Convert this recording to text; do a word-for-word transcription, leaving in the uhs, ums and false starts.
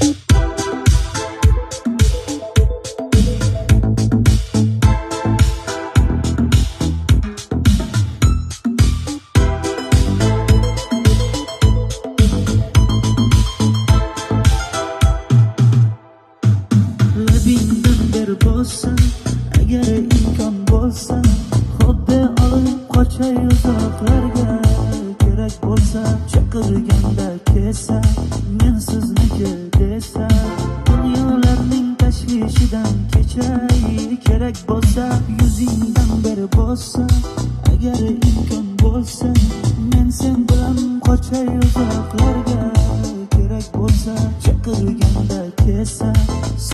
Agar imkon bo'lsa xuddi olib qochay uzoqlarga, kerak bo'lsa chaqirganda kelsa men sizniki desa, dunyolarning tashvishidan kechay, kerak bo'lsa yuzingdan beri bo'lsa, agar imkon bo'lsa men sen bilan qochay uzoqlarga, kerak bo'lsa chaqirganda kelsa